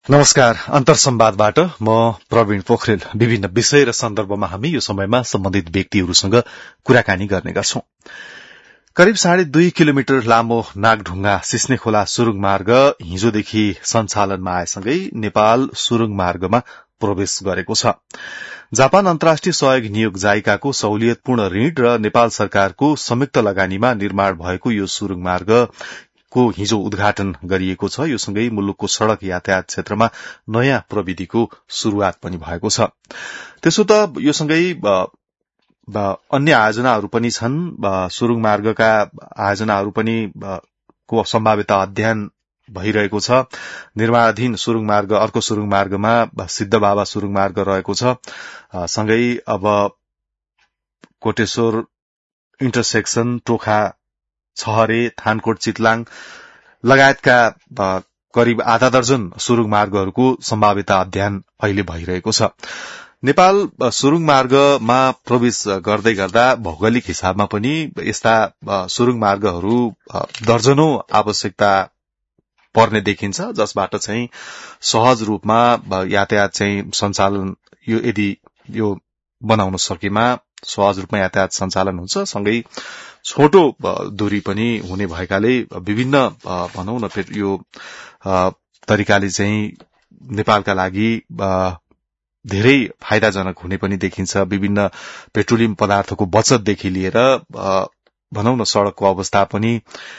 नमस्कार। अन्तर्संवादबाट म प्रवीण पोखरेल। विभिन्न विषय र सन्दर्भमा हामी यो समयमा सम्बन्धित व्यक्तिहरूसँग कुराकानी गर्ने गर्छौं। करिब 2.5 किलोमिटर लामो नागढुंगा सिस्ने खोला सुरुङ मार्ग हिजोदेखि सञ्चालनमा आएसँगै नेपाल सुरुङ मार्गमा प्रवेश गरेको छ। जापान अन्तर्राष्ट्रिय सहयोग नियोग जाइकाको सहुलियतपूर्ण ऋण र नेपाल सरकारको संयुक्त लगानीमा निर्माण भएको यो सुरुङ मार्गको हिजो उद्घाटन गरिएको छ। यो सँगै मुलुकको सड़क यातायात क्षेत्रमा नयाँ प्रविधिको शुरूआत पनि भएको छ। त्यसो त यो सँगै अन्य आयोजनाहरू पनि छन्। सुरुङ मार्गका आयोजनाहरू पनि को सम्भाव्यता अध्ययन भइरहेको छ। निर्माणाधीन सुरुङ मार्ग, अर्को सुरुङ मार्गमा सिद्धबाबा सुरुङ मार्ग रहेको छ। सँगै अब कोटेश्वर इन्टरसेक्सन, टोखा छहरे, थानकोट चितलाङ लगायतका करिब आधा दर्जन सुरुङ मार्गहरूको सम्भाव्यता अध्ययन अहिले भइरहेको छ। नेपाल सुरुङ मार्गमा प्रवेश गर्दै गर्दा भौगोलिक हिसाबमा पनि यस्ता सुरुङ मार्गहरू दर्जनौं आवश्यकता पर्ने देखिन्छ, जसबाट चाहिँ सहज रूपमा यातायात चाहिँ सञ्चालन यदि यो बनाउन सकेमा सहज रूपमा यातायात सञ्चालन हुन्छ। सँगै छोटो दूरी पनि हुने भएकाले विभिन्न भनौं न यो तरिकाले चाहिँ नेपालका लागि धेरै फाइदाजनक हुने पनि देखिन्छ। विभिन्न पेट्रोलियम पदार्थको बचतदेखि लिएर भनौं न सड़कको अवस्था पनि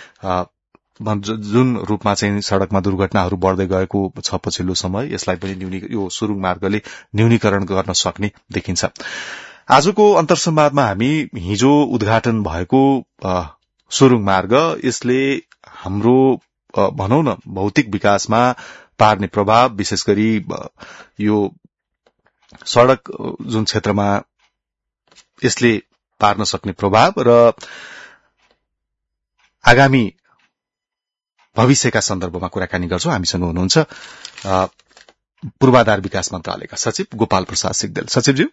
जुन रूपमा चाहिँ सड़कमा दुर्घटनाहरू बढ्दै गएको छ पछिल्लो समय, यसलाई पनि यो सुरुङ मार्गले न्यूनीकरण गर्न सक्ने देखिन्छ। आजको अन्तर्संवादमा हामी हिजो उद्घाटन भएको सुरुङ मार्ग, यसले हाम्रो भनौं न भौतिक विकासमा पार्ने प्रभाव, विशेष गरी यो सड़क जुन क्षेत्रमा यसले पार्न सक्ने प्रभाव र आगामी भविष्यका सन्दर्भमा कुराकानी गर्छौं। हामीसँग हुनुहुन्छ पूर्वाधार विकास मन्त्रालयका सचिव गोपाल प्रसाद सिग्देल। सचिवज्यू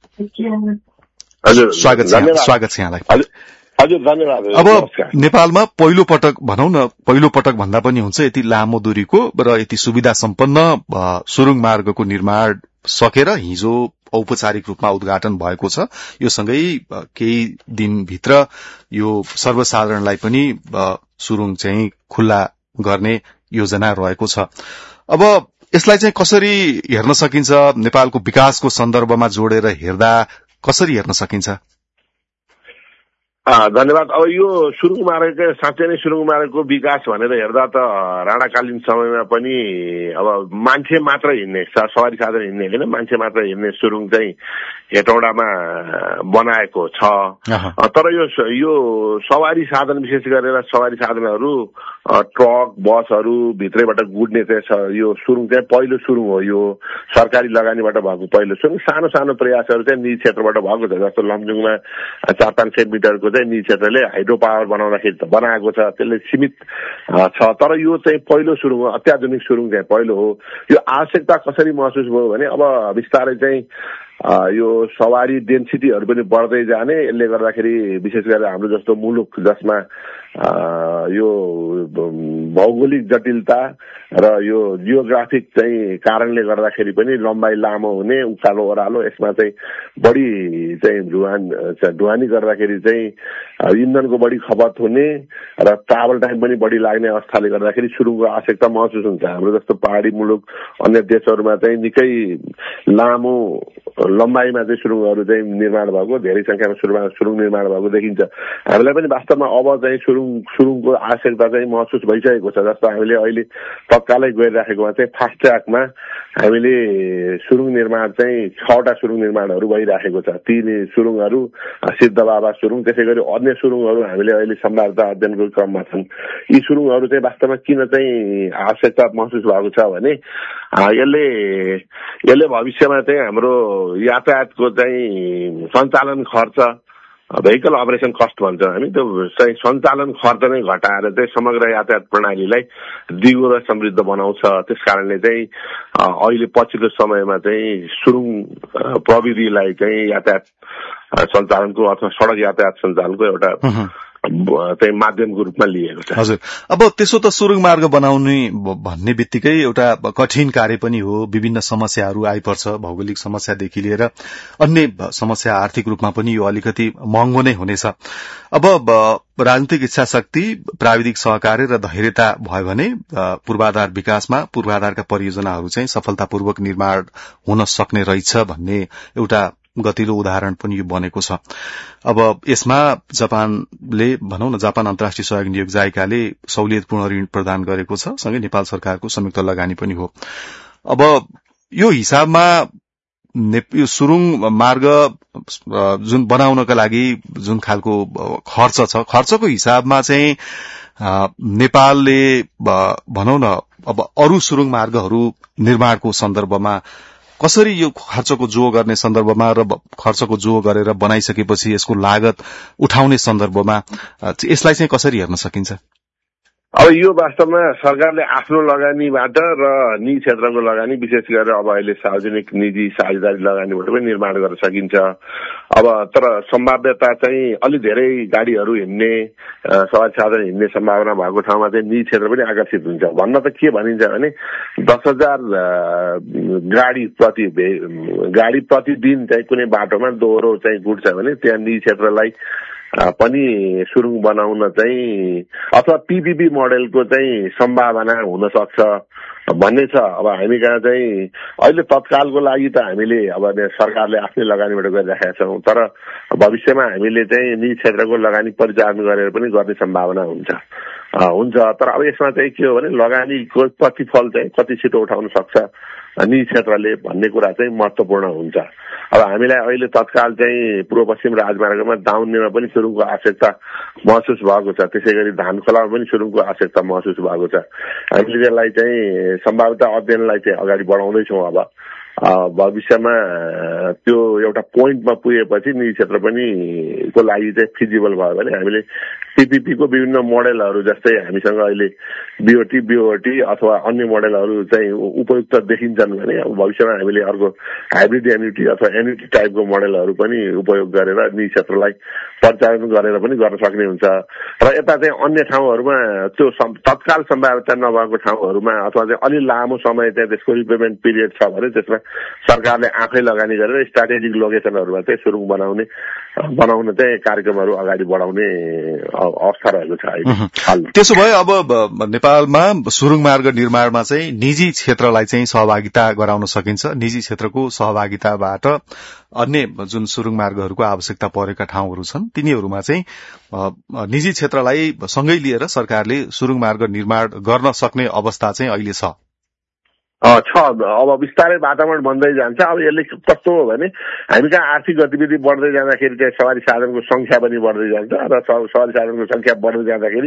हजुर, स्वागत छ यहाँलाई। हजुर, धन्यवाद। अब नेपालमा पहिलो पटक भनौं न, पहिलो पटक भन्दा पनि हुन्छ, यति लामो दूरीको र यति सुविधा सम्पन्न सुरुङ मार्गको निर्माण सकेर हिजो औपचारिक रूपमा उद्घाटन भएको छ। यो सँगै केही दिनभित्र यो सर्वसाधारणलाई पनि सुरुङ चाहिँ खुल्ला गर्ने योजना रहेको छ। अब यसलाई चाहिँ कसरी हेर्न सकिन्छ? नेपालको विकासको सन्दर्भमा जोडेर हेर्दा कसरी हेर्न सकिन्छ? धन्यवाद। अब यो सुरुङ मार्गको साँच्चै नै सुरुङ मार्गको विकास भनेर हेर्दा त राणाकालीन समयमा पनि अब मान्छे मात्र हिँड्ने, सवारी साधन हिँड्ने होइन, मान्छे मात्र हिँड्ने सुरुङ चाहिँ हेटौडामा बनाएको छ। तर यो सवारी साधन, विशेष गरेर सवारी साधनहरू ट्रक बसहरू भित्रैबाट गुड्ने चाहिँ यो सुरुङ चाहिँ पहिलो सुरुङ हो। यो सरकारी लगानीबाट भएको पहिलो सुरुङ। सानो सानो प्रयासहरू चाहिँ निजी क्षेत्रबाट भएको छ। जस्तो लमजुङमा 400-500 मिटरको चाहिँ निजी क्षेत्रले हाइड्रो पावर बनाउँदाखेरि त बनाएको छ, त्यसले सीमित छ। तर यो चाहिँ पहिलो सुरुङ हो, अत्याधुनिक सुरुङ चाहिँ पहिलो हो। यो आवश्यकता कसरी महसुस भयो भने अब बिस्तारै चाहिँ यो सवारी डेन्सिटीहरू पनि बढ्दै जाने, यसले गर्दाखेरि विशेष गरेर हाम्रो जस्तो मुलुक जसमा यो भौगोलिक जटिलता र यो जियोग्राफिक चाहिँ कारणले गर्दाखेरि पनि लम्बाइ लामो हुने, उकालो ओह्रालो, यसमा चाहिँ बढी चाहिँ ढुवानी गर्दाखेरि चाहिँ इन्धनको बढी खपत हुने र ट्राभल टाइम पनि बढी लाग्ने अवस्थाले गर्दाखेरि सुरुङको आवश्यकता महसुस हुन्छ। हाम्रो जस्तो पहाडी मुलुक अन्य देशहरूमा चाहिँ निकै लामो लम्बाइमा चाहिँ सुरुङहरू चाहिँ निर्माण भएको, धेरै संख्यामा सुरुङ निर्माण भएको देखिन्छ। हामीलाई पनि वास्तवमा अब चाहिँ सुरुङको आवश्यकता चाहिँ महसुस भइसकेको छ। जस्तो हामीले अहिले तत्कालै गरिराखेकोमा चाहिँ फास्ट ट्र्याकमा हामीले सुरुङ निर्माण चाहिँ 6वटा सुरुङ निर्माणहरू भइराखेको छ। ती सुरुङहरू सिद्धबाबा सुरुङ, त्यसै गरी अन्य सुरुङहरू हामीले अहिले सम्भाव्यता अध्ययनको क्रममा छन्। यी सुरुङहरू चाहिँ वास्तवमा किन चाहिँ आवश्यकता महसुस भएको छ भने यसले भविष्यमा चाहिँ हाम्रो यातायातको चाहिँ सञ्चालन खर्च, भेहिकल अपरेसन कस्ट भन्छ हामी, त्यो चाहिँ सञ्चालन खर्च नै घटाएर चाहिँ समग्र यातायात प्रणालीलाई दिगो र समृद्ध बनाउँछ। त्यस कारणले चाहिँ अहिले पछिल्लो समयमा चाहिँ सुरुङ प्रविधिलाई चाहिँ यातायात सञ्चालनको अथवा सडक यातायात सञ्चालनको एउटा चाहिँ माध्यमको रूपमा लिएको छ। हजुर, अब त्यसो त सुरुङ मार्ग बनाउने भन्ने बित्तिकै एउटा कठिन कार्य पनि हो। विभिन्न समस्याहरू आइपर्छ, भौगोलिक समस्यादेखि लिएर अन्य समस्या, आर्थिक रूपमा पनि यो अलिकति महँगो नै हुनेछ। अब राजनीतिक इच्छा शक्ति, प्राविधिक सहकार्य र धैर्यता भयो भने पूर्वाधार विकासमा पूर्वाधारका परियोजनाहरू चाहिँ सफलतापूर्वक निर्माण हुन सक्ने रहेछ भन्ने एउटा गतिलो उदाहरण पनि यो बनेको छ। अब यसमा जापानले भनौं न, जापान अन्तर्राष्ट्रिय सहयोग नियोग जायकाले सहुलियतपूर्ण ऋण प्रदान गरेको छ, सँगै नेपाल सरकारको संयुक्त लगानी पनि हो। अब यो हिसाबमा यो सुरुङ मार्ग जुन बनाउनका लागि जुन खालको खर्च छ, खर्चको हिसाबमा चाहिँ नेपालले भनौं न अब अरू सुरुङ मार्गहरू निर्माणको सन्दर्भमा कसरी यो खर्चको जो गर्ने सन्दर्भमा र खर्चको जो गरेर बनाइसकेपछि यसको लागत उठाउने सन्दर्भमा यसलाई चाहिँ कसरी हेर्न सकिन्छ? अब यो वास्तवमा सरकारले आफ्नो लगानीबाट र निजी क्षेत्रको लगानी, विशेष गरेर अब अहिले सार्वजनिक निजी साझेदारी लगानीबाट पनि निर्माण गर्न सकिन्छ। अब तर सम्भाव्यता चाहिँ अलि धेरै गाडीहरू हिँड्ने, सवारी साधन हिँड्ने सम्भावना भएको ठाउँमा चाहिँ निजी क्षेत्र पनि आकर्षित हुन्छ। भन्न त के भनिन्छ भने 10,000 गाडी प्रतिदिन चाहिँ कुनै बाटोमा दोहोरो चाहिँ गुड्छ भने त्यहाँ निजी क्षेत्रलाई पनि सुरुङ बनाउन चाहिँ अथवा पीपीपी मोडेलको चाहिँ सम्भावना हुन सक्छ भन्ने छ। अब हामी कहाँ चाहिँ अहिले तत्कालको लागि त हामीले अब सरकारले आफ्नै लगानीबाट गरिराखेका छौं, तर भविष्यमा हामीले चाहिँ निजी क्षेत्रको लगानी परिचालन गरेर पनि गर्ने सम्भावना हुन्छ। तर अब यसमा चाहिँ के हो भने लगानीको प्रतिफल चाहिँ कति छिटो उठाउन सक्छ निजी क्षेत्रले भन्ने कुरा चाहिँ महत्वपूर्ण हुन्छ। अब हामीलाई अहिले तत्काल चाहिँ पूर्व पश्चिम राजमार्गमा दाउन्नेमा पनि सुरुङको आवश्यकता महसुस भएको छ, त्यसै गरी धानखोलामा पनि सुरुङको आवश्यकता महसुस भएको छ। हामीले त्यसलाई चाहिँ सम्भाव्यता अध्ययनलाई चाहिँ अगाडि बढाउँदैछौँ। अब भविष्यमा त्यो एउटा पोइन्टमा पुगेपछि निजी क्षेत्र पनि को लागि चाहिँ फिजिबल भयो भने हामीले पीपीपी को विभिन्न मोडेलहरू जस्तै हामीसँग अहिले बीओटी अथवा अन्य मोडेलहरू चाहिँ उपयुक्त देखिन्छन् भने अब भविष्यमा हामीले अर्को हाइब्रिड एन्युटी अथवा एन्युटी टाइपको मोडेलहरू पनि उपयोग गरेर निजी क्षेत्रलाई परिचालन गरेर पनि गर्न सक्ने हुन्छ। र यता चाहिँ अन्य ठाउँहरूमा त्यो तत्काल सम्भाव्यता नभएको ठाउँहरूमा अथवा चाहिँ अलि लामो समय चाहिँ त्यसको रिपेमेन्ट पिरियड छ भने त्यसमा सरकारले आफै लगानी गरेर स्ट्राटेजिक लोकेसनहरूमा चाहिँ सुरुङ बनाउन चाहिँ कार्यक्रमहरू अगाडि बढाउने अवस्था रहेको छ अहिले। त्यसो भए अब नेपालमा सुरुङ मार्ग निर्माणमा चाहिँ निजी क्षेत्रलाई चाहिँ सहभागिता गराउन सकिन्छ। निजी क्षेत्रको सहभागिताबाट अन्य जुन सुरुङ मार्गहरूको आवश्यकता परेका ठाउँहरू छन् तिनीहरूमा चाहिँ निजी क्षेत्रलाई सँगै लिएर सरकारले सुरुङ मार्ग निर्माण गर्न सक्ने अवस्था चाहिँ अहिले छ। अब बिस्तारै वातावरण बन्दै जान्छ। अब यसले कस्तो हो भने हामी कहाँ आर्थिक गतिविधि बढ्दै जाँदाखेरि चाहिँ सवारी साधनको संख्या पनि बढ्दै जान्छ र सवारी साधनको संख्या बढ्दै जाँदाखेरि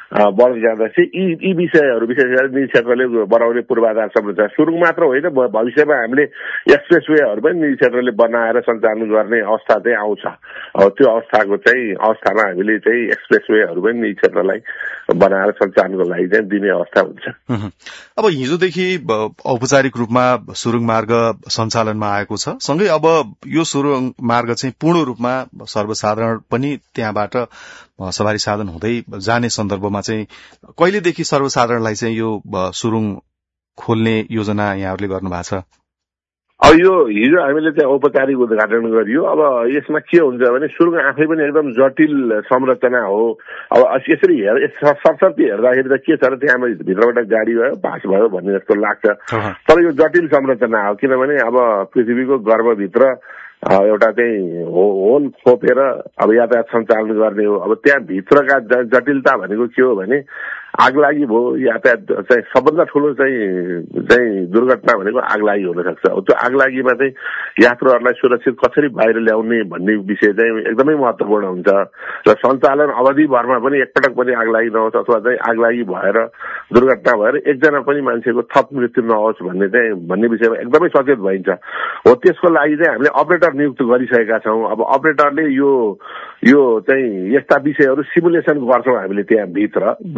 यी विषयहरू विशेष गरी निजी क्षेत्रले बनाउने पूर्वाधार संरचना सुरुङ मात्र होइन, भविष्यमा हामीले एक्सप्रेसवेहरू पनि निजी क्षेत्रले बनाएर सञ्चालन गर्ने अवस्था चाहिँ आउँछ। त्यो अवस्थामा हामीले चाहिँ एक्सप्रेसवेहरू पनि निजी क्षेत्रलाई बनाएर सञ्चालनको लागि चाहिँ दिने अवस्था हुन्छ। अब हिजोदेखि औपचारिक रूपमा सुरुङ मार्ग सञ्चालनमा आएको छ। सँगै अब यो सुरुङ मार्ग चाहिँ पूर्ण रूपमा सर्वसाधारण पनि त्यहाँबाट सवारी साधन हुँदै जाने सन्दर्भमा चाहिँ कहिलेदेखि सर्वसाधारणलाई चाहिँ यो सुरुङ खोल्ने योजना यहाँहरूले गर्नु भएको छ? अब यो हिजो हामीले चाहिँ औपचारिक उद्घाटन गरियो। अब यसमा के हुन्छ भने सुरुङ आफै पनि एकदम जटिल संरचना हो। अब यसरी सरसर्ती हेर्दाखेरि त के छ र त्यहाँ भित्रबाट गाडी भयो पास भयो भन्ने जस्तो लाग्छ, तर यो जटिल संरचना हो। किनभने अब पृथ्वीको गर्भभित्र एउटा चाहिँ होल खोपेर अब यातायात सञ्चालन गर्ने हो। अब त्यहाँ भित्रका जटिलता भनेको के हो भने आगलागी भयो, यातायात चाहिँ सबभन्दा ठुलो चाहिँ दुर्घटना भनेको आगलागी हुन सक्छ। त्यो आगलागीमा चाहिँ यात्रुहरूलाई सुरक्षित कसरी बाहिर ल्याउने भन्ने विषय चाहिँ एकदमै महत्वपूर्ण हुन्छ र सञ्चालन अवधिभरमा पनि एकपटक पनि आगलागी नहोस् अथवा चाहिँ आगलागी भएर दुर्घटना भएर एकजना पनि मान्छेको थप मृत्यु नहोस् भन्ने विषयमा एकदमै सचेत भइन्छ। हो त्यसको लागि चाहिँ हामीले अपरेटर नियुक्त गरिसकेका छौँ। अब अपरेटरले यो चाहिँ यस्ता विषयहरू सिमुलेसन गर्छौँ हामीले त्यहाँ भित्र दुर्घटनाको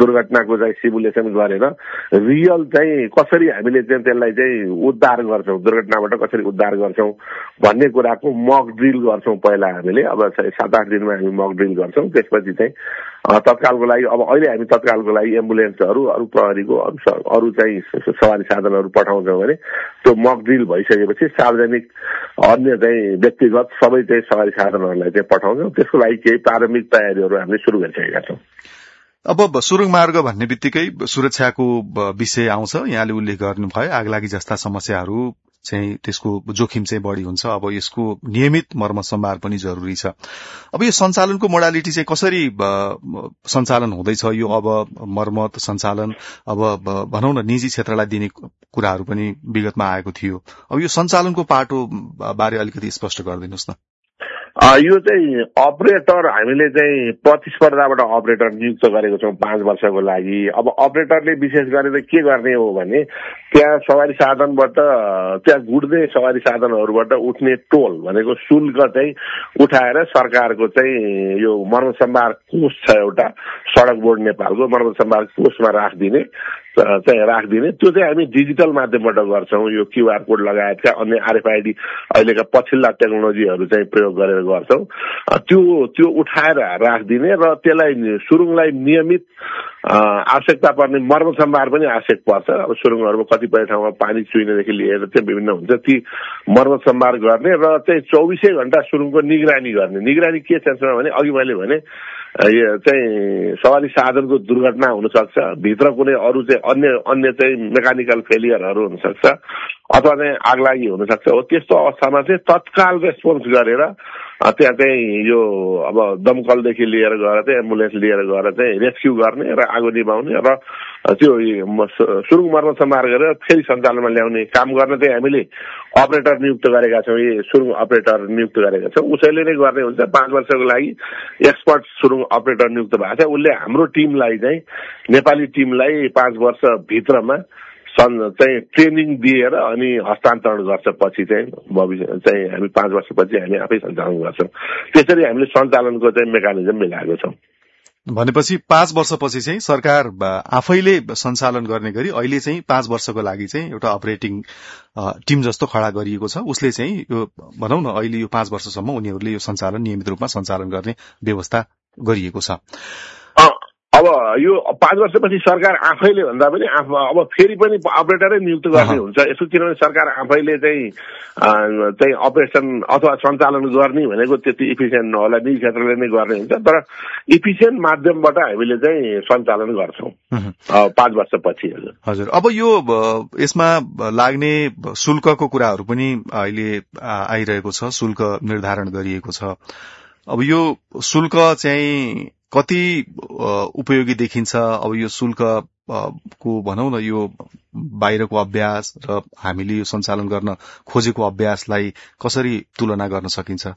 घटनाको चाहिँ सिमुलेसन गरेर रियल चाहिँ कसरी हामीले चाहिँ त्यसलाई चाहिँ उद्धार गर्छौँ, दुर्घटनाबाट कसरी उद्धार गर्छौँ भन्ने कुराको मक ड्रिल गर्छौँ पहिला हामीले। अब 7-8 दिनमा हामी मक ड्रिल गर्छौँ। त्यसपछि चाहिँ तत्कालको लागि अब अहिले हामी तत्कालको लागि एम्बुलेन्सहरू, अरू प्रहरीको अरू चाहिँ सवारी साधनहरू पठाउँछौँ भने त्यो मक ड्रिल भइसकेपछि सार्वजनिक अन्य चाहिँ व्यक्तिगत सबै चाहिँ सवारी साधनहरूलाई चाहिँ पठाउँछौँ। त्यसको लागि केही प्रारम्भिक तयारीहरू हामीले सुरु गरिसकेका छौँ। अब सुरुङ मार्ग भन्ने बित्तिकै सुरक्षाको विषय आउँछ। यहाँले उल्लेख गर्नुभयो आगलागी जस्ता समस्याहरू चाहिँ त्यसको जोखिम चाहिँ बढ़ी हुन्छ। अब यसको नियमित मर्मत सम्भार पनि जरुरी छ। अब यो सञ्चालनको मोडालिटी चाहिँ कसरी सञ्चालन हुँदैछ? यो अब मर्मत सञ्चालन अब भनौं न निजी क्षेत्रलाई दिने कुराहरू पनि विगतमा आएको थियो। अब यो सञ्चालनको पाटो बारे अलिकति स्पष्ट गरिदिनुहोस् न। यो चाहिँ अपरेटर हामीले चाहिँ प्रतिस्पर्धाबाट अपरेटर नियुक्त गरेको छौँ 5 वर्षको लागि। अब अपरेटरले विशेष गरेर के गर्ने हो भने त्यहाँ सवारी साधनबाट त्यहाँ गुड्ने सवारी साधनहरूबाट उठ्ने टोल भनेको शुल्क चाहिँ उठाएर सरकारको चाहिँ यो मर्मत सम्भार कोष छ एउटा, सडक बोर्ड नेपालको मर्मत सम्भार कोषमा राखिदिने त्यो चाहिँ हामी डिजिटल माध्यमबाट गर्छौँ। यो क्यूआर कोड लगायतका अन्य आरएफआईडी अहिलेका पछिल्ला टेक्नोलोजीहरू चाहिँ प्रयोग गरेर गर्छौँ। त्यो उठाएर राखिदिने र त्यसलाई सुरुङलाई नियमित आवश्यकता पर्ने मर्मत सम्भार पनि आवश्यक पर्छ। अब सुरुङहरूमा कतिपय ठाउँमा पानी चुइनेदेखि लिएर चाहिँ विभिन्न हुन्छ, ती मर्मत सम्भार गर्ने र चाहिँ 24 घण्टा सुरुङको निगरानी गर्ने। निगरानी के छ भने अघि मैले भने यो चाहिँ सवारी साधनको दुर्घटना हुन सक्छ, भित्र कुनै अरू चाहिँ अन्य चाहिँ मेकानिकल फेलियरहरू हुन सक्छ अथवा चाहिँ आगलागी हुन सक्छ। हो त्यस्तो अवस्थामा चाहिँ तत्काल रेस्पोन्स गरेर त्यहाँ चाहिँ यो अब दमकलदेखि लिएर गएर चाहिँ एम्बुलेन्स लिएर गएर चाहिँ रेस्क्यु गर्ने र आगो निभाउने र त्यो सुरुङ मर्मत सम्भार गरेर फेरि सञ्चालनमा ल्याउने काम गर्न चाहिँ हामीले अपरेटर नियुक्त गरेका छौँ। यो सुरुङ अपरेटर नियुक्त गरेका छौँ। उसैले नै गर्ने हुन्छ। 5 वर्षको लागि एक्सपर्ट सुरुङ अपरेटर नियुक्त भएको छ। उसले हाम्रो टिमलाई चाहिँ नेपाली टिमलाई 5 वर्ष भित्रमा चाहिँ ट्रेनिङ दिएर अनि हस्तान्तरण गर्छ। पछि चाहिँ भविष्य चाहिँ हामी 5 वर्षपछि हामी आफै सञ्चालन गर्छौँ। त्यसरी हामीले सञ्चालनको चाहिँ मेकानिजम मिलाएको छौँ। भनेपछि 5 वर्षपछि चाहिँ सरकार आफैले सञ्चालन गर्ने गरी अहिले चाहिँ 5 वर्षको लागि चाहिँ एउटा अपरेटिङ टिम जस्तो खडा गरिएको छ। उसले चाहिँ यो भनौं न अहिले यो 5 वर्षसम्म उनीहरूले यो सञ्चालन नियमित रूपमा सञ्चालन गर्ने व्यवस्था गरिएको छ। अब यो 5 वर्षपछि सरकार आफैले भन्दा पनि अब फेरि पनि अपरेटरै नियुक्त गर्ने हुन्छ यसो, किनभने सरकार आफैले चाहिँ अपरेसन अथवा सञ्चालन गर्ने भनेको त्यति इफिसियन्ट नहोला, निजी क्षेत्रले नै गर्ने हुन्छ। तर इफिसियन्ट माध्यमबाट हामीले चाहिँ सञ्चालन गर्छौँ 5 वर्षपछि। हजुर, अब यो यसमा लाग्ने शुल्कको कुराहरू पनि अहिले आइरहेको छ, शुल्क निर्धारण गरिएको छ। अब यो शुल्क चाहिँ कति उपयोगी देखिन्छ? अब यो शुल्क को भनौं न यो बाहिरको अभ्यास र हामीले यो सञ्चालन गर्न खोजेको अभ्यासलाई कसरी तुलना गर्न सकिन्छ?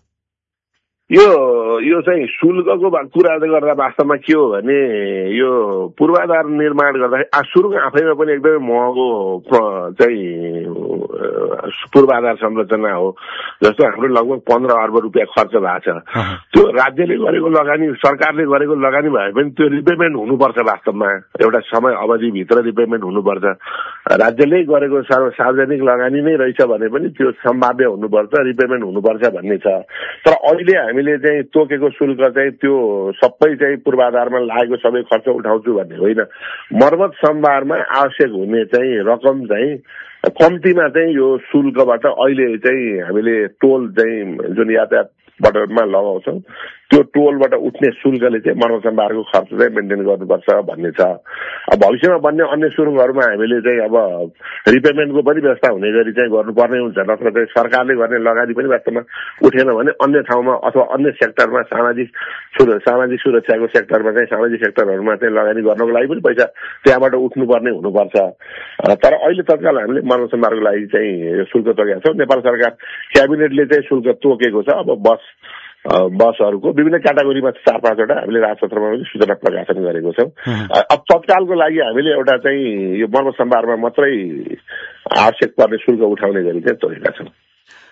यो चाहिँ शुल्कको कुरा गर्दा वास्तवमा के हो भने यो पूर्वाधार निर्माण गर्दा सुरुङ आफैमा पनि एकदमै महँगो चाहिँ पूर्वाधार संरचना हो। जस्तो हाम्रो लगभग 15 अर्ब रुपियाँ खर्च भएको छ। त्यो राज्यले गरेको लगानी, सरकारले गरेको लगानी भए पनि त्यो रिपेमेन्ट हुनुपर्छ। वास्तवमा एउटा समय अवधिभित्र रिपेमेन्ट हुनुपर्छ। राज्यले गरेको सार्वजनिक लगानी नै रहेछ भने पनि त्यो सम्भाव्य हुनुपर्छ, रिपेमेन्ट हुनुपर्छ भन्ने छ। तर अहिले हामीले चाहिँ तोकेको शुल्क चाहिँ त्यो सबै चाहिँ पूर्वाधारमा लागेको सबै खर्च उठाउँछु भन्ने होइन। मर्मत सम्भारमा आवश्यक हुने चाहिँ रकम चाहिँ कम्तीमा चाहिँ यो शुल्कबाट अहिले चाहिँ हामीले टोल चाहिँ जुन यातायातमा लगाउँछौँ त्यो टोलबाट उठ्ने शुल्कले चाहिँ मर्मत सम्भारको खर्च चाहिँ मेन्टेन गर्नुपर्छ भन्ने छ। अब भविष्यमा बन्ने अन्य सुरुङहरूमा हामीले चाहिँ अब रिपेमेन्टको पनि व्यवस्था हुने गरी चाहिँ गर्नुपर्ने हुन्छ। नत्र चाहिँ सरकारले गर्ने लगानी पनि वास्तवमा उठेन भने अन्य ठाउँमा अथवा अन्य सेक्टरमा सामाजिक सुरक्षाको सेक्टरमा चाहिँ सामाजिक सेक्टरहरूमा चाहिँ लगानी गर्नको लागि पनि पैसा त्यहाँबाट उठ्नुपर्ने हुनुपर्छ। तर अहिले तत्काल हामीले मर्मत सम्भारको लागि चाहिँ शुल्क तोकेका छौँ। नेपाल सरकार क्याबिनेटले चाहिँ शुल्क तोकेको छ। अब बसहरूको विभिन्न क्याटेगोरीमा 4-5 वटा हामीले राजपत्रमा पनि सूचना प्रकाशन गरेको छौँ। अब तत्कालको लागि हामीले एउटा चाहिँ यो मर्मत सम्भारमा मात्रै आवश्यक पर्ने शुल्क उठाउने गरी चाहिँ तोकेका छौँ।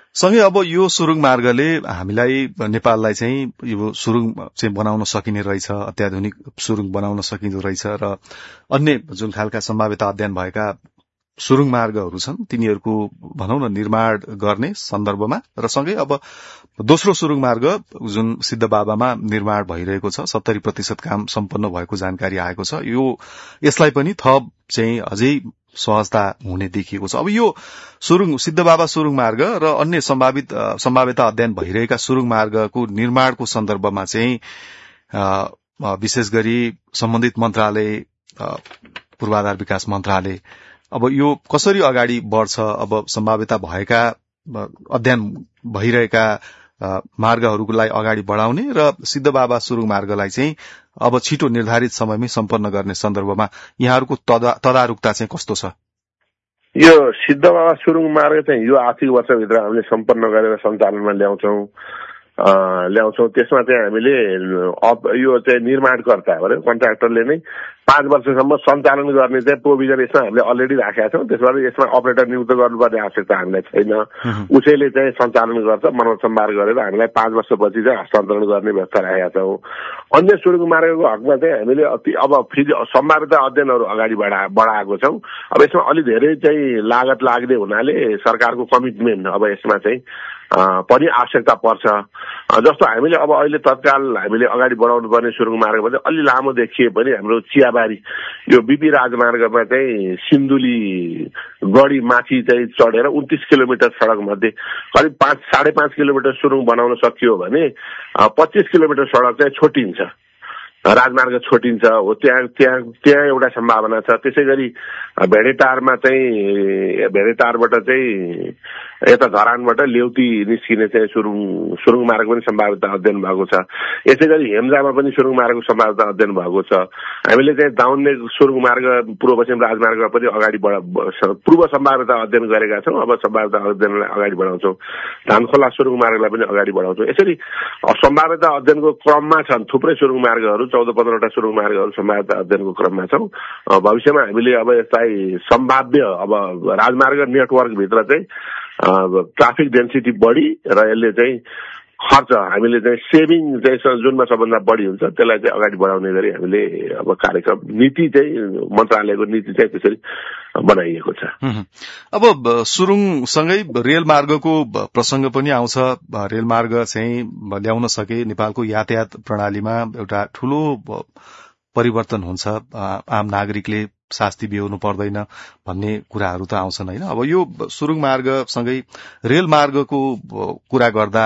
सँगै अब यो सुरुङ मार्गले हामीलाई नेपाललाई चाहिँ यो सुरुङ चाहिँ बनाउन सकिने रहेछ, अत्याधुनिक सुरुङ बनाउन सकिँदो रहेछ र अन्य जुन खालका सम्भाव्यता अध्ययन भएका सुरुङ मार्गहरू छन् तिनीहरूको भनौं न निर्माण गर्ने सन्दर्भमा र सँगै अब दोस्रो सुरुङ मार्ग जुन सिद्धबाबामा निर्माण भइरहेको छ 70% काम सम्पन्न भएको जानकारी आएको छ। यसलाई पनि थप चाहिँ अझै सहजता हुने देखिएको छ। अब यो सुरुङ सिद्धबाबा सुरुङ मार्ग र अन्य सम्भाव्यता अध्ययन भइरहेका सुरुङ मार्गको निर्माणको सन्दर्भमा चाहिँ विशेष गरी सम्बन्धित मन्त्रालय पूर्वाधार विकास मन्त्रालय अब यो कसरी अगाडि बढ्छ, अब सम्भाव्यता भएका अध्ययन भइरहेका मार्गहरूलाई अगाडि बढाउने र सिद्धबाबा सुरुङ मार्गलाई चाहिँ अब छिटो निर्धारित समयमै सम्पन्न गर्ने सन्दर्भमा यहाँहरूको तदारुकता चाहिँ कस्तो छ? यो सिद्धबाबा सुरुङ मार्ग चाहिँ यो आर्थिक वर्षभित्र हामीले सम्पन्न गरेर सञ्चालनमा ल्याउँछौं। त्यसमा चाहिँ हामीले यो चाहिँ निर्माणकर्ता कन्ट्राक्टरले नै 5 वर्षसम्म सञ्चालन गर्ने चाहिँ प्रोभिजन यसमा हामीले अलरेडी राखेका छौं। त्यसबाट यसमा अपरेटर नियुक्त गर्नुपर्ने आवश्यकता हामीलाई छैन। उसैले चाहिँ सञ्चालन गर्छ, मर्मत सम्भार गरेर हामीलाई 5 वर्षपछि चाहिँ हस्तान्तरण गर्ने व्यवस्था राखेका छौं। अन्य सुरुङ मार्गको हकमा चाहिँ हामीले अब फेरि सम्भाव्यता अध्ययनहरू अगाडि बढाएको छौं। अब यसमा अलि धेरै चाहिँ लागत लाग्ने हुनाले सरकारको कमिटमेन्ट अब यसमा चाहिँ पनि आवश्यकता पर्छ। जस्तो हामीले अब अहिले तत्काल हामीले अगाडि बढाउनु पर्ने सुरुङ मार्गमा चाहिँ अलि लामो देखिए पनि हाम्रो चियाबारी यो बीपी राजमार्गमा चाहिँ सिन्धुली गढी माथि चाहिँ चढेर 29 किलोमिटर सड़क मध्ये करिब 5.5 किलोमिटर सुरुङ बनाउन सकियो भने 25 किलोमिटर सड़क चाहिँ छोटिन्छ, राजमार्ग छोटिन्छ। हो त्यहाँ एउटा सम्भावना छ। त्यसैगरी भेडेटारमा चाहिँ भेडेटारबाट चाहिँ यता धरानबाट लेउती निस्किने चाहिँ सुरुङ मार्ग पनि सम्भाव्यता अध्ययन भएको छ। यसैगरी हेम्जामा पनि सुरुङ मार्गको सम्भाव्यता अध्ययन भएको छ। हामीले चाहिँ दाउन्ने सुरुङ मार्ग पूर्व पश्चिम राजमार्गमा पनि अगाडि पूर्व सम्भाव्यता अध्ययन गरेका छौं। अब सम्भाव्यता अध्ययनलाई अगाडि बढाउँछौं। धानखोला सुरुङ मार्गलाई पनि अगाडि बढाउँछौं। यसरी सम्भाव्यता अध्ययनको क्रममा छन् थुप्रै सुरुङ मार्गहरू, 14-15वटा सुरुङ मार्गहरू सम्भाव्यता अध्ययनको क्रममा छौं। भविष्यमा हामीले अब यसलाई सम्भाव्य अब राजमार्ग नेटवर्कभित्र चाहिँ ट्राफिक डेन्सिटी बढी र यसले चाहिँ खर्च हामीले चाहिँ सेभिङ चाहिँ जुनमा सबभन्दा बढी हुन्छ त्यसलाई चाहिँ अगाडि बढाउने गरी हामीले अब कार्यक्रम नीति चाहिँ मन्त्रालयको नीति चाहिँ त्यसरी बनाइएको छ। अब सुरुङसँगै रेलमार्गको प्रसंग पनि आउँछ। रेलमार्ग चाहिँ ल्याउन सके नेपालको यातायात प्रणालीमा एउटा ठूलो परिवर्तन हुन्छ, आम नागरिकले शास्ति बिहोर्नु पर्दैन भन्ने कुराहरू त आउँछन् हैन। अब यो सुरुङ मार्गसँगै रेलमार्गको कुरा गर्दा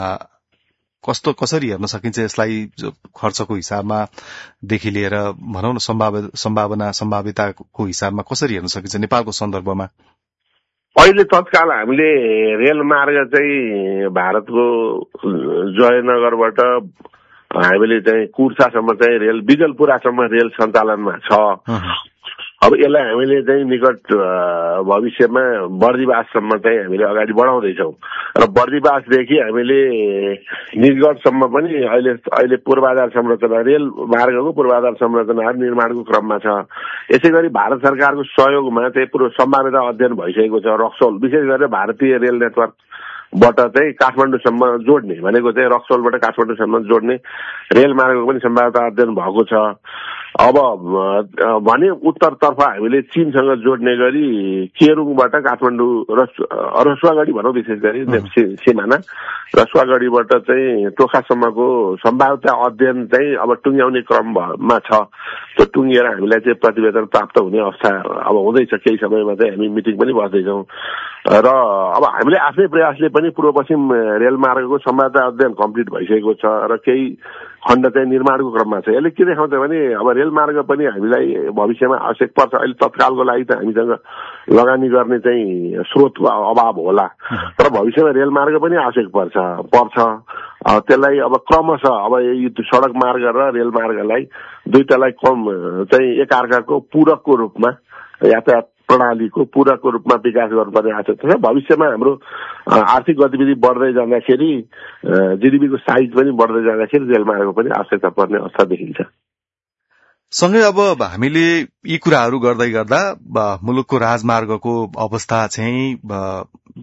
कसरी हेर्न सकिन्छ यसलाई खर्चको हिसाबमा देखि लिएर भनौं न सम्भाव्यताको हिसाबमा कसरी हेर्न सकिन्छ नेपालको सन्दर्भमा? अहिले तत्काल हामीले रेलमार्ग चाहिँ भारतको जयनगरबाट हामीले चाहिँ कुर्सासम्म चाहिँ रेल बिजलपुरासम्म रेल सञ्चालनमा छ। अब यसलाई हामीले चाहिँ निकट भविष्यमा बर्दिवाससम्म चाहिँ हामीले अगाडि बढाउँदैछौँ र बर्दिवासदेखि हामीले निजगढसम्म पनि अहिले पूर्वाधार संरचना रेल मार्गको पूर्वाधार संरचना निर्माणको क्रममा छ। यसैगरी भारत सरकारको सहयोगमा चाहिँ पूर्व सम्भाव्यता अध्ययन भइसकेको छ। रक्सौल विशेष गरेर भारतीय रेल नेटवर्कबाट चाहिँ काठमाडौँसम्म जोड्ने भनेको चाहिँ रक्सौलबाट काठमाडौँसम्म जोड्ने रेल मार्गको पनि सम्भाव्यता अध्ययन भएको छ। अब भने उत्तरतर्फ हामीले चीनसँग जोड्ने गरी केरुङबाट काठमाडौँ रसुवागढी भनौँ विशेष गरी सिमाना रसुवागढीबाट चाहिँ टोखासम्मको सम्भाव्यता अध्ययन चाहिँ अब टुङ्ग्याउने क्रममा छ। त्यो टुङ्गिएर हामीलाई चाहिँ प्रतिवेदन प्राप्त हुने अवस्था अब हुँदैछ। केही समयमा चाहिँ हामी मिटिङ पनि बस्दैछौँ र अब हामीले आफ्नै प्रयासले पनि पूर्व पश्चिम रेलमार्गको सम्भाव्यता अध्ययन कम्प्लिट भइसकेको छ र केही खण्ड चाहिँ निर्माणको क्रममा छ। यसले के देखाउँछ भने अब रेलमार्ग पनि हामीलाई भविष्यमा आवश्यक पर्छ। अहिले तत्कालको लागि त हामीसँग लगानी गर्ने चाहिँ स्रोतको अभाव होला, तर भविष्यमा रेलमार्ग पनि आवश्यक पर्छ। त्यसलाई अब क्रमशः अब यो सड़क मार्ग र रेलमार्गलाई दुईटालाई कम चाहिँ एकअर्काको पूरकको रूपमा यातायात प्रणालीको पूरकको रूपमा विकास गर्नुपर्ने आवश्यकता छ। भविष्यमा हाम्रो आर्थिक गतिविधि बढ्दै जाँदाखेरि जीडीपीको साइज पनि बढ्दै जाँदाखेरि रेलमार्गको पनि आवश्यकता पर्ने अवस्था देखिन्छ। सँगै अब हामीले यी कुराहरू गर्दै गर्दा मुलुकको राजमार्गको अवस्था चाहिँ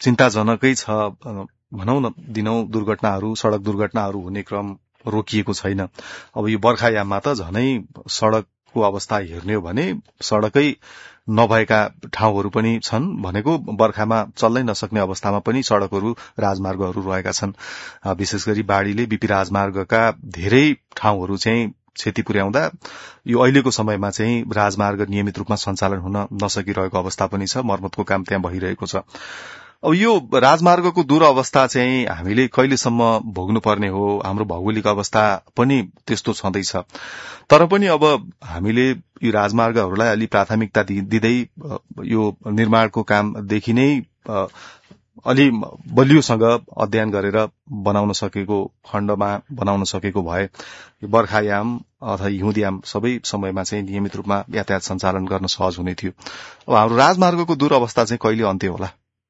चिन्ताजनकै छ। भनौं न दिनौं दुर्घटनाहरू, सड़क दुर्घटनाहरू हुने क्रम रोकिएको छैन। अब यो बर्खायाममा त झनै सड़कको अवस्था हेर्ने हो भने सड़कै नभएका ठाउँहरू पनि छन्। भनेको बर्खामा चल्नै नसक्ने अवस्थामा पनि सड़कहरू, राजमार्गहरू रहेका छन्। विशेष गरी बाढ़ीले बीपी राजमार्गका धेरै ठाउँहरू चाहिँ क्षति पुर्याउँदा यो अहिलेको समयमा चाहिँ राजमार्ग नियमित रूपमा सञ्चालन हुन नसकिरहेको अवस्था पनि छ। मर्मतको काम त्यहाँ भइरहेको छ। अब यो राजमार्गको दुरअवस्था चाहिँ हामीले कहिलेसम्म भोग्नुपर्ने हो? हाम्रो भौगोलिक अवस्था पनि त्यस्तो छँदैछ। तर पनि अब हामीले यो राजमार्गहरूलाई अलि प्राथमिकता दिँदै यो निर्माणको कामदेखि नै अलि बलियोसँग अध्ययन गरेर बनाउन सकेको, खण्डमा बनाउन सकेको भए बर्खायाम अथवा हिउँदयाम सबै समयमा चाहिँ नियमित रूपमा यातायात सञ्चालन गर्न सहज हुने थियो। अब हाम्रो राजमार्गको दुरअवस्था चाहिँ कहिले अन्त्य होला?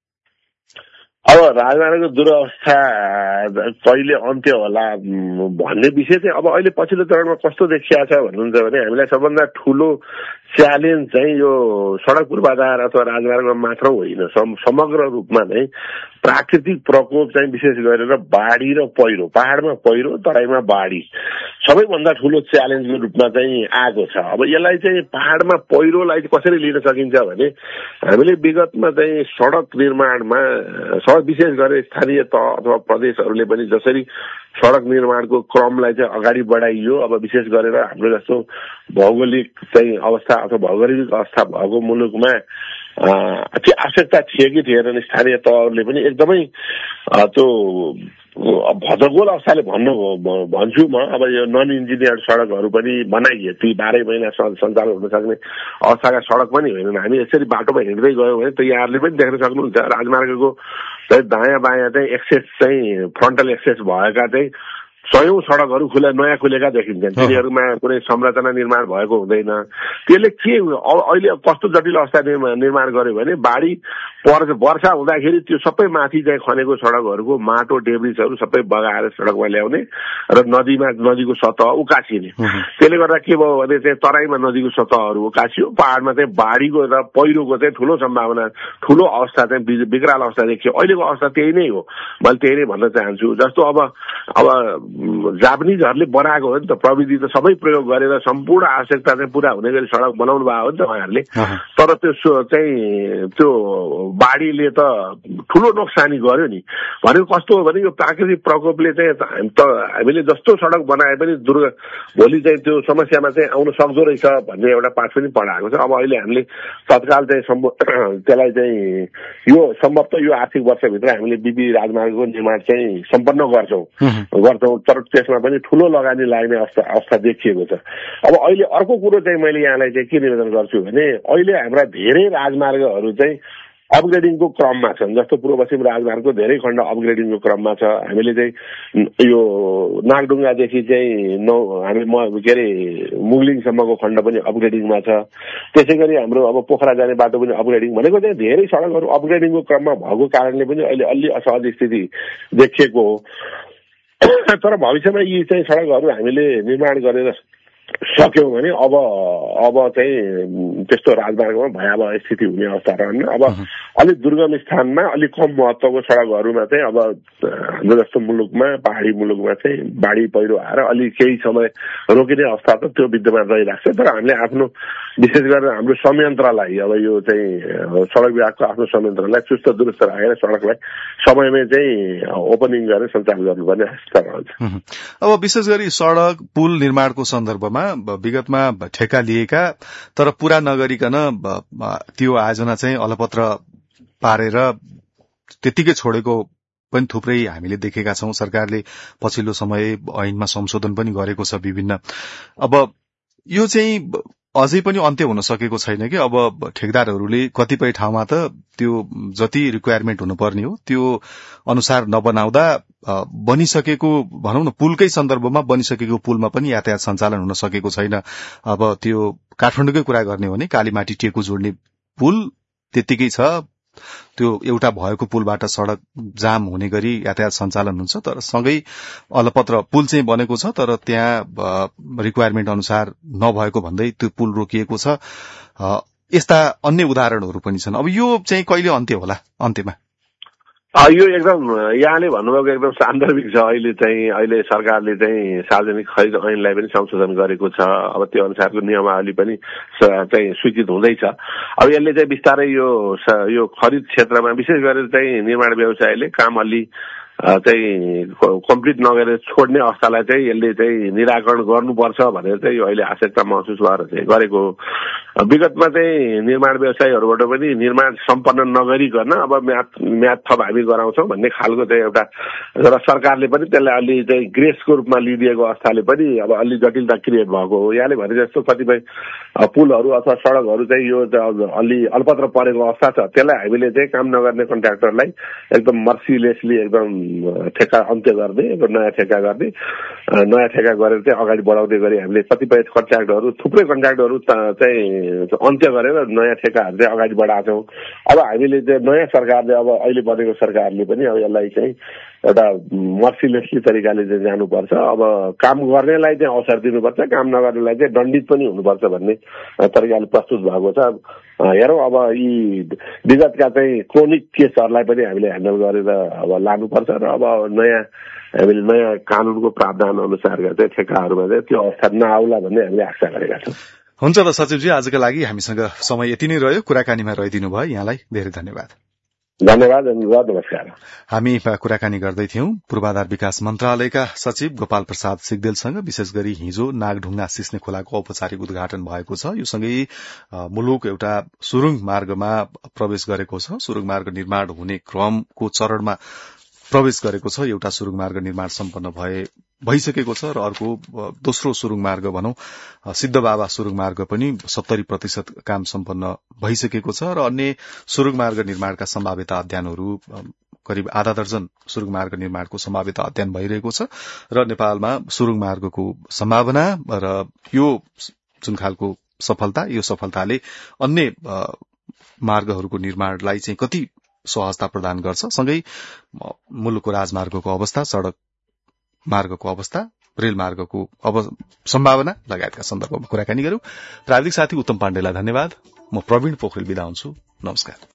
अब राजमार्गको दुरअवस्था कहिले अन्त्य होला भन्ने विषय चाहिँ अब अहिले पछिल्लो चरणमा कस्तो देखिएको छ भन्नुहुन्छ भने हामीलाई सबभन्दा ठूलो च्यालेन्ज चाहिँ यो सड़क पूर्वाधार अथवा राजमार्गमा मात्र होइन, समग्र रूपमा नै प्राकृतिक प्रकोप चाहिँ विशेष गरेर बाढ़ी र पहिरो, पहाड़मा पहिरो, तराईमा बाढ़ी सबैभन्दा ठूलो च्यालेन्जको रूपमा चाहिँ आएको छ। अब यसलाई चाहिँ पहाड़मा पहिरोलाई कसरी लिन सकिन्छ भने हामीले विगतमा चाहिँ सड़क निर्माणमा विशेष गरेर स्थानीय तह अथवा प्रदेशहरूले पनि जसरी सड़क निर्माणको क्रमलाई चाहिँ अगाडि बढाइयो, अब विशेष गरेर हाम्रो जस्तो भौगोलिक चाहिँ अवस्था अथवा भौगोलिक अवस्था भएको मुलुकमा आवश्यकता थिए कि थिएन, स्थानीय तहहरूले पनि एकदमै त्यो भदगोल अवस्थाले भन्छु म। अब यो नन इन्जिनियर्ड सड़कहरू पनि बनाइए, ती 12 महिना सञ्चालन हुन सक्ने अवस्थाका सड़क पनि होइनन्। हामी यसरी बाटोमा हिँड्दै गयौँ भने त यहाँहरूले पनि देख्न सक्नुहुन्छ राजमार्गको दायाँ बायाँ चाहिँ एक्सेस चाहिँ फ्रन्टल एक्सेस भएका चाहिँ 100औं सड़कहरू नयाँ खुलेका देखिन्छन्। तिनीहरूमा कुनै संरचना निर्माण भएको हुँदैन। त्यसले के अहिले कस्तो जटिल अवस्था निर्माण गर्यो भने बाढ़ी वर्षा हुँदाखेरि त्यो सबै माथि चाहिँ खनेको सड़कहरूको माटो डेब्रिजहरू सबै बगाएर सड़कमा ल्याउने र नदीको सतह उकासिने। त्यसले गर्दा के भयो भने चाहिँ तराईमा नदीको सतहहरू उकासियो, पहाड़मा चाहिँ बाढ़ीको र पहिरोको चाहिँ ठूलो सम्भावना, ठूलो अवस्था चाहिँ विकराल अवस्था देखियो। अहिलेको अवस्था त्यही नै हो, मैले त्यही नै भन्न चाहन्छु। जस्तो अब जापानिजहरूले बनाएको हो नि त, प्रविधि त सबै प्रयोग गरेर सम्पूर्ण आवश्यकता चाहिँ पूरा हुने गरी सड़क बनाउनु भएको हो नि त उहाँहरूले। तर त्यो बाढ़ीले त ठूलो नोक्सानी गर्यो नि। भनेको कस्तो हो भने यो प्राकृतिक प्रकोपले चाहिँ हामीले जस्तो सड़क बनाए पनि भोलि चाहिँ त्यो समस्यामा चाहिँ आउन सक्दो रहेछ भन्ने एउटा पाठ पनि पढाएको छ। अब अहिले हामीले तत्काल चाहिँ त्यसलाई चाहिँ यो सम्भवतः यो आर्थिक वर्षभित्र हामीले बीपी राजमार्गको निर्माण चाहिँ सम्पन्न गर्छौं, तर त्यसमा पनि ठूलो लगानी लाग्ने अवस्था देखिएको छ। अब अहिले अर्को कुरो चाहिँ मैले यहाँलाई चाहिँ के निवेदन गर्छु भने अहिले हाम्रा धेरै राजमार्गहरू चाहिँ अपग्रेडिङको क्रममा छन्। जस्तो पूर्व पश्चिम राजमार्गको धेरै खण्ड अपग्रेडिङको क्रममा छ। हामीले चाहिँ यो नागढुङ्गादेखि चाहिँ मुगलिङसम्मको खण्ड पनि अपग्रेडिङमा छ। त्यसै गरी हाम्रो अब पोखरा जाने बाटो पनि अपग्रेडिङ, भनेको चाहिँ धेरै सड़कहरू अपग्रेडिङको क्रममा भएको कारणले पनि अहिले अलि असहज स्थिति देखिएको हो। तर भविष्यमा यी चाहिँ सड़कहरू हामीले निर्माण गरेर सक्यौं भने अब चाहिँ त्यस्तो राजमार्गमा भयावह स्थिति हुने अवस्था रहन्न। अब अलिक दुर्गम स्थानमा अलिक कम महत्वको सड़कहरूमा चाहिँ अब हाम्रो जस्तो मुलुकमा, पहाड़ी मुलुकमा चाहिँ बाढ़ी पहिरो आएर अलि केही समय रोकिने अवस्था त त्यो विद्यमान रहिरहेको छ। तर हामीले आफ्नो विशेष गरेर हाम्रो संयन्त्रलाई, अब यो चाहिँ सड़क विभागको आफ्नो संयन्त्रलाई चुस्त दुरुस्त राखेर सड़कलाई समयमै चाहिँ ओपनिङ गरेर सञ्चालन गर्नुपर्ने आवश्यकता रहन्छ। अब विशेष गरी सड़क पुल निर्माणको सन्दर्भमा विगतमा ठेक्का लिएका तर पूरा नगरिकन त्यो आयोजना चाहिँ अलपत्र पारेर त्यतिकै छोडेको पनि थुप्रै हामीले देखेका छौं। सरकारले पछिल्लो समय ऐनमा संशोधन पनि गरेको छ विभिन्न। अब यो चाहिँ अझै पनि अन्त्य हुन सकेको छैन कि अब ठेकदारहरूले कतिपय ठाउँमा त त्यो जति रिक्वायरमेन्ट हुनुपर्ने हो त्यो अनुसार नबनाउँदा बनिसकेको, भनौं न पुलकै सन्दर्भमा बनिसकेको पुलमा पनि यातायात सञ्चालन हुन सकेको छैन। अब त्यो काठमाडौँकै कुरा गर्ने हो भने कालीमाटी टेकु जोड्ने पुल त्यतिकै छ, त्यो एउटा भएको पुलबाट सड़क जाम हुने गरी यातायात सञ्चालन हुन्छ। तर सँगै अलपत्र पुल चाहिँ बनेको छ तर त्यहाँ रिक्वायरमेन्ट अनुसार नभएको भन्दै त्यो पुल रोकिएको छ। यस्ता अन्य उदाहरणहरू पनि छन्। अब यो चाहिँ कहिले अन्त्य होला? अन्त्यमा यो एकदम यहाँले भन्नुभएको एकदम सान्दर्भिक छ। अहिले सरकारले चाहिँ सार्वजनिक खरिद ऐनलाई पनि संशोधन गरेको छ। अब त्यो अनुसारको नियमावली पनि चाहिँ स्वीकृत हुँदैछ। अब यसले चाहिँ बिस्तारै यो खरिद क्षेत्रमा विशेष गरेर चाहिँ निर्माण व्यवसायले काम अलि चाहिँ कम्प्लिट नगरेर छोड्ने अवस्थालाई चाहिँ यसले चाहिँ निराकरण गर्नुपर्छ भनेर चाहिँ यो अहिले आवश्यकता महसुस भएर चाहिँ गरेको। विगतमा चाहिँ निर्माण व्यवसायीहरूबाट पनि निर्माण सम्पन्न नगरिकन अब म्याद थप हामी गराउँछौँ भन्ने खालको चाहिँ एउटा र सरकारले पनि त्यसलाई अलि चाहिँ ग्रेसको रूपमा लिइदिएको अवस्थाले पनि अब अलि जटिलता क्रिएट भएको हो। यहाँले भने जस्तो कतिपय पुलहरू अथवा सडकहरू चाहिँ यो अलि अल्पत्र परेको अवस्था छ, त्यसलाई हामीले चाहिँ काम नगर्ने कन्ट्र्याक्टरलाई एकदम मर्सिलेसली एकदम ठेक्का अन्त्य गर्ने, नयाँ ठेक्का गर्ने, नयाँ ठेक्का गरेर चाहिँ अगाडि बढाउँदै गरी हामीले कतिपय कन्ट्र्याक्टहरू थुप्रै कन्ट्र्याक्टहरू चाहिँ अन्त्य गरेर नयाँ ठेक्काहरू चाहिँ अगाडि बढाएको छौँ। अब हामीले चाहिँ नयाँ सरकारले अब अहिले बनेको सरकारले पनि अब यसलाई चाहिँ एउटा मर्सिलेसली तरिकाले चाहिँ जानुपर्छ। अब काम गर्नेलाई चाहिँ अवसर दिनुपर्छ, काम नगर्नेलाई चाहिँ दण्डित पनि हुनुपर्छ भन्ने तरिकाले प्रस्तुत भएको छ। हेरौँ अब यी विगतका चाहिँ क्रोनिक केसहरूलाई पनि हामीले ह्यान्डल गरेर अब लानुपर्छ र अब हामीले नयाँ कानुनको प्रावधान अनुसारका चाहिँ ठेक्काहरूमा चाहिँ त्यो अवस्था नआउला भन्ने हामीले आशा गरेका छौँ। हुन्छ त सचिवजी, आजका लागि हामीसँग समय यति नै रह्यो। कुराकानीमा रहिदिनु भयो, यहाँलाई धेरै धन्यवाद। धन्यवाद, नमस्कार। हामी कुराकानी गर्दै थियौं पूर्वाधार विकास मन्त्रालयका सचिव गोपाल प्रसाद सिग्देलसँग। विशेष गरी हिजो नागढुङ्गा सिस्ने खोलाको औपचारिक उद्घाटन भएको छ। यो सँगै मुलुक एउटा सुरुङ मार्गमा प्रवेश गरेको छ। सुरुङ मार्ग निर्माण हुने क्रमको चरणमा प्रवेश गरेको छ। एउटा सुरुङ मार्ग निर्माण सम्पन्न भइसकेको छ र अर्को दोस्रो सुरुङ मार्ग भनौं सिद्धबाबा सुरुङ मार्ग पनि 70% काम सम्पन्न भइसकेको छ र अन्य सुरुङ मार्ग निर्माणका सम्भाव्यता अध्ययनहरू करिब आधा दर्जन सुरुङ मार्ग निर्माणको सम्भाव्यता अध्ययन भइरहेको छ र नेपालमा सुरुङ मार्गको सम्भावना र यो जुन खालको सफलता, यो सफलताले अन्य मार्गहरूको निर्माणलाई चाहिँ कति सहजता प्रदान गर्छ, सँगै मुलुकको राजमार्गको अवस्था, सड़क मार्गको अवस्था, रेल मार्गको सम्भावना लगायतका सन्दर्भमा कुराकानी गर्यौं। प्राविधिक साथी उत्तम पाण्डेलाई धन्यवाद। म प्रवीण पोखरेल बिदा हुन्छु। नमस्कार।